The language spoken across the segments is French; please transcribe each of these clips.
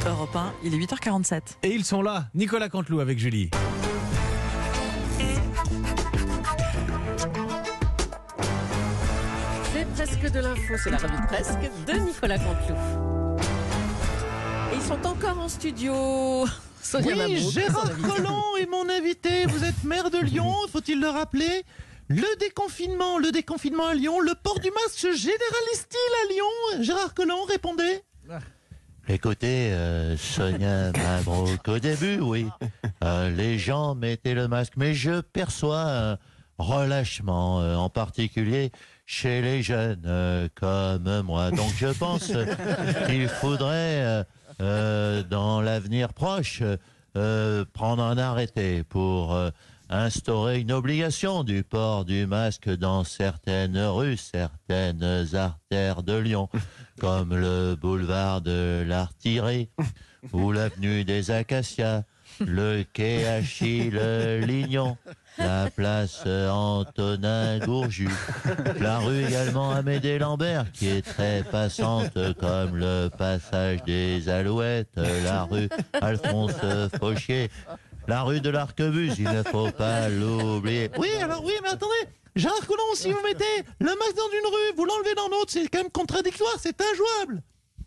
Europe 1, il est 8h47. Et ils sont là, Nicolas Canteloup avec Julie. C'est presque de l'info, c'est la revue de presque de Nicolas Canteloup. Et ils sont encore en studio. Sonia Oui, Mabrouk, Gérard son invité. Collomb est mon invité. Vous êtes maire de Lyon, faut-il le rappeler? Le déconfinement à Lyon, le port du masque généralise-t-il à Lyon? Gérard Collomb, répondez. Écoutez, Sonia Mabrouk, au début, oui, les gens mettaient le masque, mais je perçois un relâchement, en particulier chez les jeunes comme moi. Donc je pense qu'il faudrait, dans l'avenir proche, prendre un arrêté pour instaurer une obligation du port du masque dans certaines rues, certaines artères de Lyon, comme le boulevard de l'Artillerie ou l'avenue des Acacias, le quai Achille Lignon, la place Antonin Gourju, la rue également Amédée Lambert qui est très passante comme le passage des Alouettes, la rue Alphonse Fauchier, la rue de l'Arquebuse, il ne faut pas l'oublier. Oui, mais attendez. Gérard Collomb, si vous mettez le masque dans une rue, vous l'enlevez dans l'autre, c'est quand même contradictoire, c'est injouable.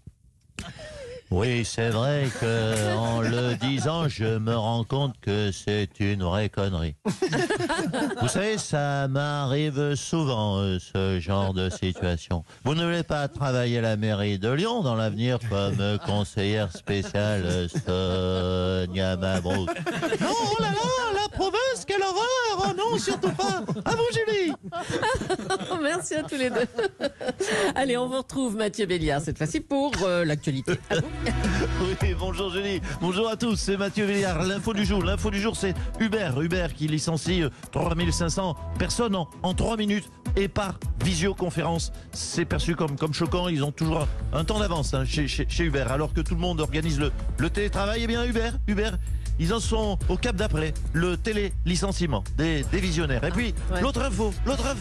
Oui, c'est vrai que en le disant, je me rends compte que c'est une vraie connerie. Vous savez, ça m'arrive souvent, ce genre de situation. Vous ne voulez pas travailler à la mairie de Lyon dans l'avenir comme conseillère spéciale Sonia Mabrouk? Non, oh là là, la province, quelle horreur. Oh non, surtout pas. À vous, Julie. Merci à tous les deux. Allez, on vous retrouve Mathieu Béliard cette fois-ci pour l'actualité. À vous. Oui, bonjour Julie, bonjour à tous, c'est Mathieu Béliard. L'info du jour, c'est Uber qui licencie 3500 personnes en 3 minutes et par visioconférence. C'est perçu comme choquant, ils ont toujours un temps d'avance chez Uber, alors que tout le monde organise le télétravail. Eh bien Uber, ils en sont au cap d'après, le télé-licenciement des visionnaires. Et puis, ouais. l'autre info,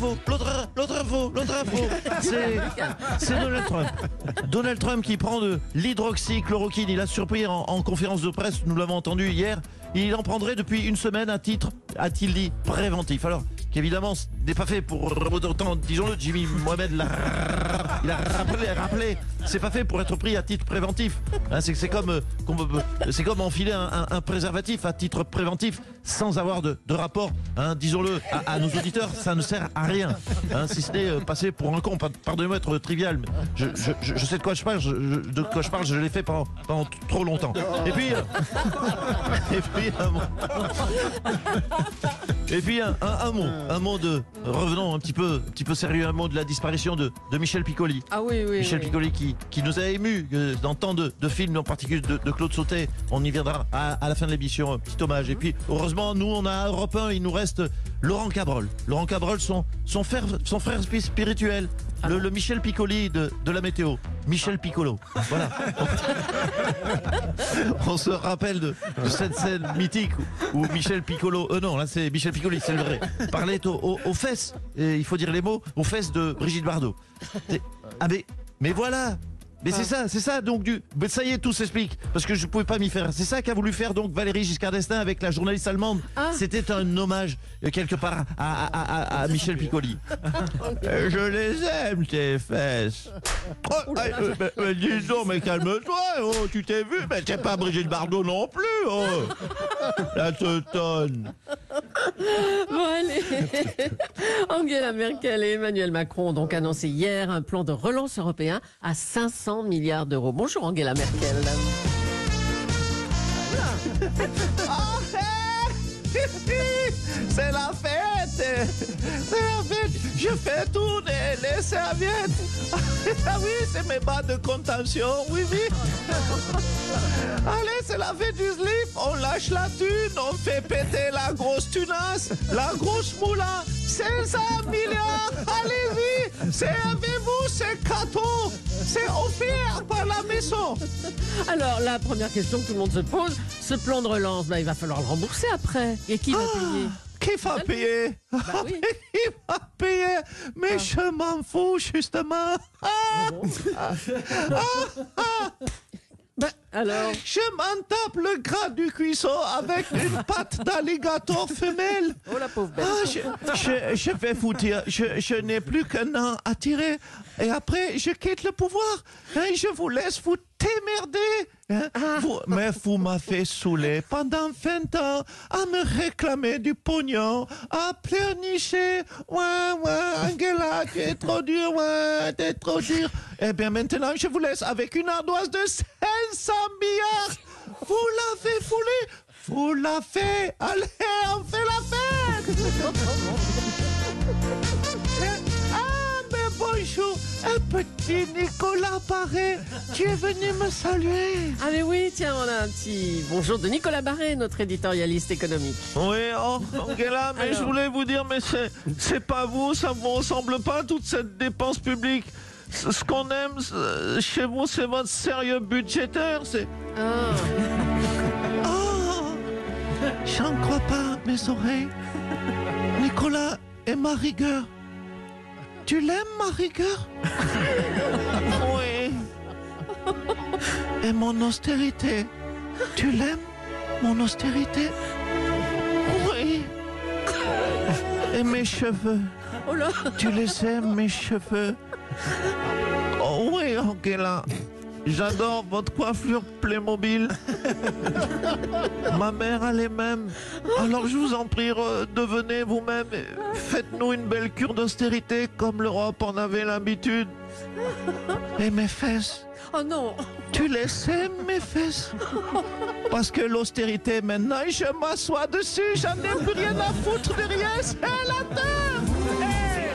c'est Donald Trump. Donald Trump qui prend de l'hydroxychloroquine. Il a surpris en conférence de presse, nous l'avons entendu hier, il en prendrait depuis une semaine à titre, a-t-il dit, préventif. Alors qu'évidemment, ce n'est pas fait pour autant, disons-le, Jimmy Mohamed il a rappelé, c'est pas fait pour être pris à titre préventif. Hein, c'est comme enfiler un préservatif à titre préventif sans avoir de rapport. Hein, disons-le à nos auditeurs, ça ne sert à rien. Hein, si ce n'est passer pour un con. Pardonnez-moi d'être trivial, mais je sais de quoi je parle. Je l'ai fait pendant trop longtemps. Et puis un mot de revenons un petit peu sérieux, un mot de la disparition de Michel Piccoli. Ah oui. Michel Piccoli qui nous a émus dans tant de films, en particulier de Claude Sautet. On y viendra à la fin de l'émission, un petit hommage. Et puis heureusement, nous on a Europe 1, il nous reste Laurent Cabrol, son frère spirituel, le Michel Piccoli de la météo, Michel Piccolo. Voilà. On se rappelle de cette scène mythique où Michel Piccolo, non là c'est Michel Piccoli, c'est le vrai, parlait aux fesses, et il faut dire les mots, aux fesses de Brigitte Bardot. Mais voilà. Mais c'est ça, donc mais ça y est, tout s'explique, parce que je pouvais pas m'y faire. C'est ça qu'a voulu faire donc Valérie Giscard d'Estaing avec la journaliste allemande. C'était un hommage quelque part à Michel Piccoli. Je les aime tes fesses. Dis donc, mais calme-toi, tu t'es vu, mais t'es pas Brigitte Bardot non plus, la teutonne. Bon, allez. Angela Merkel et Emmanuel Macron ont donc annoncé hier un plan de relance européen à 500 milliards d'euros. Bonjour Angela Merkel. C'est la fête. Je fais tourner les serviettes. Ah oui, c'est mes bas de contention. Oui. Allez, c'est la fête du slip. On lâche la thune, on fait péter la grosse tunasse, la grosse moula. 500 milliards. Allez-y. C'est avec vous, c'est cadeau. C'est offert par la maison. Alors, la première question que tout le monde se pose, ce plan de relance, il va falloir le rembourser après. Et qui va payer? Qui va payer? Oui. Qui va payer? Mais je m'en fous, justement. Alors, Je m'en tape le gras du cuisson avec une patte d'alligator femelle. oh la pauvre bête. Je vais vous dire, je n'ai plus qu'un an à tirer. Et après, je quitte le pouvoir. Et je vous laisse vous démerder. Hein. Mais vous m'avez saoulé pendant 20 ans à me réclamer du pognon, à pleurnicher. Ouais, Angela, tu es trop dur, ouais, tu es trop dur. Eh bien, maintenant, je vous laisse avec une ardoise de 500 milliards. Vous l'avez voulu, vous l'avez. Allez, on fait la fête. Mais bonjour, un petit Nicolas Barré, tu es venu me saluer. Ah mais oui, tiens, on a un petit bonjour de Nicolas Barré, notre éditorialiste économique. Oui, Angela, mais Alors. je voulais vous dire, mais c'est pas vous, ça vous ressemble pas, toute cette dépense publique. Ce qu'on aime chez vous, c'est votre sérieux budgétaire, c'est... Ah, Oh, j'en crois pas, mes oreilles. Nicolas et ma rigueur. Tu l'aimes, ma rigueur? Oui. Et mon austérité. Tu l'aimes, mon austérité? Oui. Et mes cheveux. oh là, Tu les aimes, mes cheveux? Oh oui, Angela. J'adore votre coiffure Playmobil. Ma mère a les mêmes. Alors je vous en prie, devenez vous-même. Et faites-nous une belle cure d'austérité comme l'Europe en avait l'habitude. Et mes fesses, oh non. tu les aimes, mes fesses? Parce que l'austérité, maintenant, je m'assois dessus. J'en ai plus rien à foutre de rien. C'est la terre. Hey.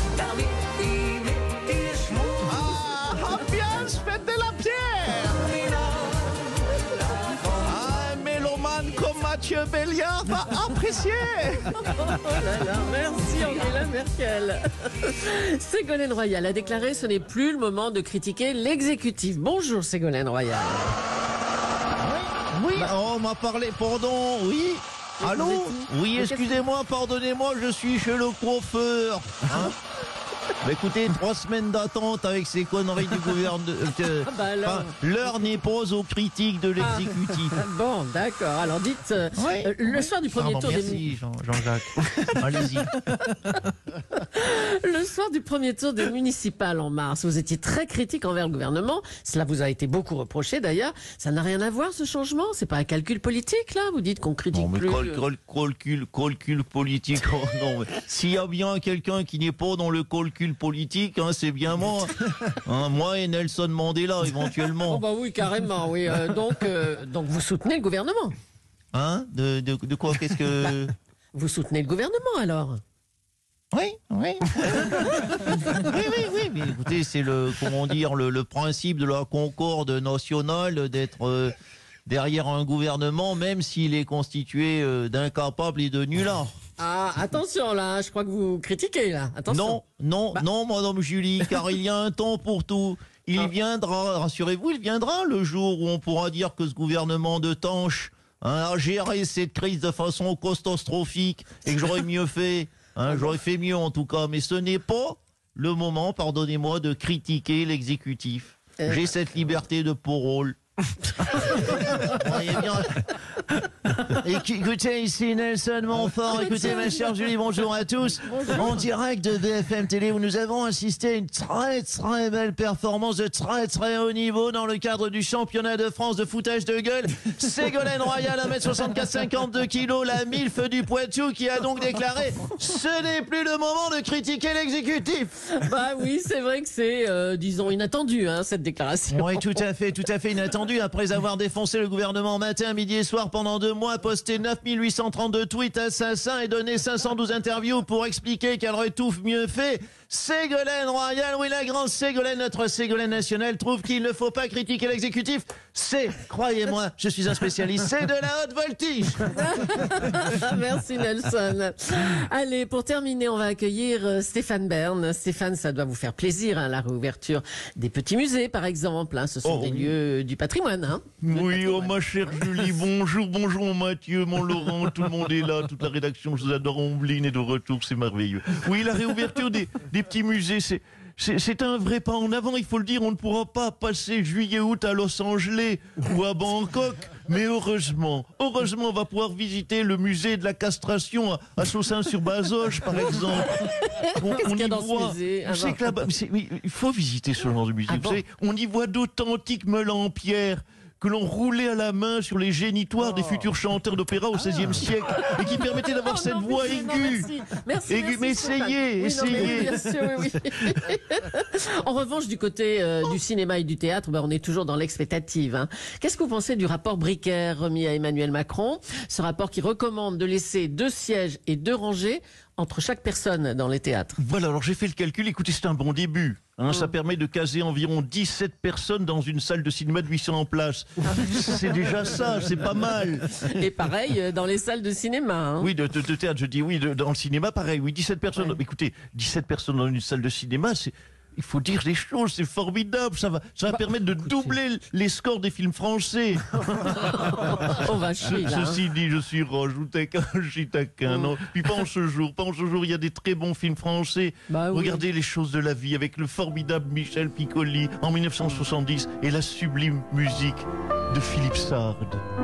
Ambiance, faites de la pierre. Un mélomane comme Mathieu Béliard va apprécier. Oh là là, merci Angela Merkel. Ségolène Royal a déclaré ce n'est plus le moment de critiquer l'exécutif. Bonjour Ségolène Royal. Oui, on m'a parlé, pardon, oui. Allô? vous êtes qui? Oui, Mais qu'est-ce excusez-moi, pardonnez-moi, je suis chez le coiffeur. Hein. Mais écoutez, 3 semaines d'attente avec ces conneries du gouvernement. bah alors. Enfin, l'heure n'est pas aux critiques de l'exécutif. Bon, d'accord. Alors dites, Oui. le soir du premier Pardon, tour merci, Jean-Jacques. Allez-y. le soir du premier tour des municipales en mars, vous étiez très critique envers le gouvernement. Cela vous a été beaucoup reproché d'ailleurs. Ça n'a rien à voir ce changement. C'est pas un calcul politique là. Vous dites qu'on critique Non, mais plus. calcul politique. Oh, non, mais s'il y a bien quelqu'un qui n'est pas dans le calcul politique, hein, c'est bien moi. Hein, moi et Nelson Mandela, éventuellement. Oh bah oui, carrément, oui. Donc vous soutenez le gouvernement. Hein? De quoi? Qu'est-ce que... Vous soutenez le gouvernement alors. Oui. oui, mais écoutez, c'est le principe de la concorde nationale d'être derrière un gouvernement, même s'il est constitué d'incapables et de nullards. Ah, attention là, je crois que vous critiquez là. Attention. Non, Madame Julie, car il y a un temps pour tout. Il viendra, rassurez-vous, il viendra le jour où on pourra dire que ce gouvernement de Tanche a géré cette crise de façon catastrophique et que j'aurais mieux fait. J'aurais fait mieux en tout cas, mais ce n'est pas le moment, pardonnez-moi, de critiquer l'exécutif. J'ai cette liberté de parole. Voyez bien. Écoutez, ici Nelson Montfort. Écoutez, ma chère Julie, bonjour à tous. Bonjour. En direct de BFM Télé, où nous avons assisté à une très très belle performance de très très haut niveau dans le cadre du championnat de France de foutage de gueule. Ségolène Royal, 1m64, 52 kg, la milf du Poitou, qui a donc déclaré « Ce n'est plus le moment de critiquer l'exécutif ». Bah oui, c'est vrai que c'est, disons, inattendu, hein, cette déclaration. Oui, tout à fait inattendu. Après avoir défoncé le gouvernement matin, midi et soir pendant 2 mois, posté 9832 tweets assassins et donné 512 interviews pour expliquer qu'elle aurait tout mieux fait, Ségolène Royal, oui, la grande Ségolène, notre Ségolène nationale, trouve qu'il ne faut pas critiquer l'exécutif. C'est, croyez-moi, je suis un spécialiste, c'est de la haute voltige. Merci Nelson. Allez, pour terminer, on va accueillir Stéphane Bern. Stéphane, ça doit vous faire plaisir, hein, la réouverture des petits musées, par exemple. Hein, ce sont des lieux du patrimoine. Hein. Oui, oh ma chère Julie, bonjour mon Mathieu, mon Laurent, tout le monde est là, toute la rédaction, je vous adore, Ombline est de retour, c'est merveilleux. Oui, la réouverture des petits musées, c'est un vrai pas en avant, il faut le dire. On ne pourra pas passer juillet-août à Los Angeles ou à Bangkok. Mais heureusement, on va pouvoir visiter le musée de la castration à Saussin-sur-Bazoches, par exemple. Qu'est-ce qu'il y a dans ce musée? Vous savez que là-bas, il faut visiter ce genre de musée. Vous savez, on y voit d'authentiques meules en pierre que l'on roulait à la main sur les génitoires des futurs chanteurs d'opéra au XVIe siècle et qui permettaient d'avoir cette voix aiguë. Merci, Mais essayez. Bien sûr, oui. En revanche, du côté du cinéma et du théâtre, on est toujours dans l'expectative. Hein. Qu'est-ce que vous pensez du rapport Bricker remis à Emmanuel Macron? Ce rapport qui recommande de laisser 2 sièges et 2 rangées entre chaque personne dans les théâtres. Voilà, alors j'ai fait le calcul, écoutez, c'est un bon début. Ça permet de caser environ 17 personnes dans une salle de cinéma de 800 places. C'est déjà ça, c'est pas mal. Et pareil dans les salles de cinéma. Hein. Oui, de théâtre, je dis oui, dans le cinéma, pareil, oui, 17 personnes. Ouais. Écoutez, 17 personnes dans une salle de cinéma, il faut dire les choses, c'est formidable, ça va permettre de doubler les scores des films français. On va chier, là. Ceci dit, je suis roche, je suis taquin, non. Puis pas en ce jour, il y a des très bons films français. Bah, oui. Regardez Les choses de la vie avec le formidable Michel Piccoli en 1970 et la sublime musique de Philippe Sard.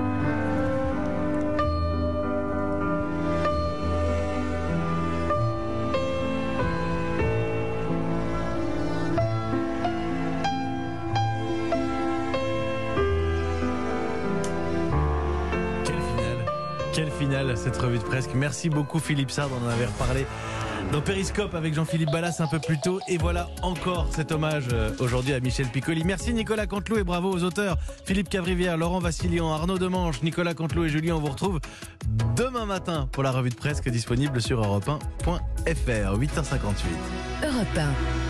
Quelle finale, cette revue de presse. Merci beaucoup Philippe Sard, on en avait reparlé dans Périscope avec Jean-Philippe Ballas un peu plus tôt. Et voilà encore cet hommage aujourd'hui à Michel Piccoli. Merci Nicolas Canteloup et bravo aux auteurs Philippe Cavrivière, Laurent Vassilian, Arnaud Demange, Nicolas Canteloup et Julien. On vous retrouve demain matin pour la revue de presse qui est disponible sur europe1.fr. 8h58. Europe 1.